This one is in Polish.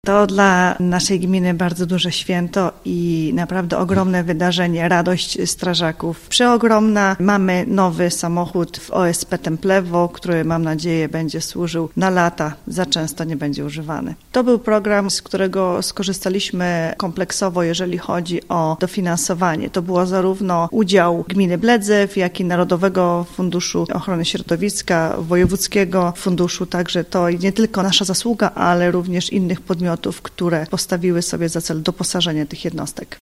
To dla naszej gminy bardzo duże święto i naprawdę ogromne wydarzenie, radość strażaków. Przeogromna. Mamy nowy samochód w OSP Templewo, który mam nadzieję będzie służył na lata, za często nie będzie używany. To był program, z którego skorzystaliśmy kompleksowo, jeżeli chodzi o dofinansowanie. To było zarówno udział gminy Bledzew, jak i Narodowego Funduszu Ochrony Środowiska, Wojewódzkiego Funduszu, także to nie tylko nasza zasługa, ale również innych podmiotów, które postawiły sobie za cel doposażenie tych jednostek.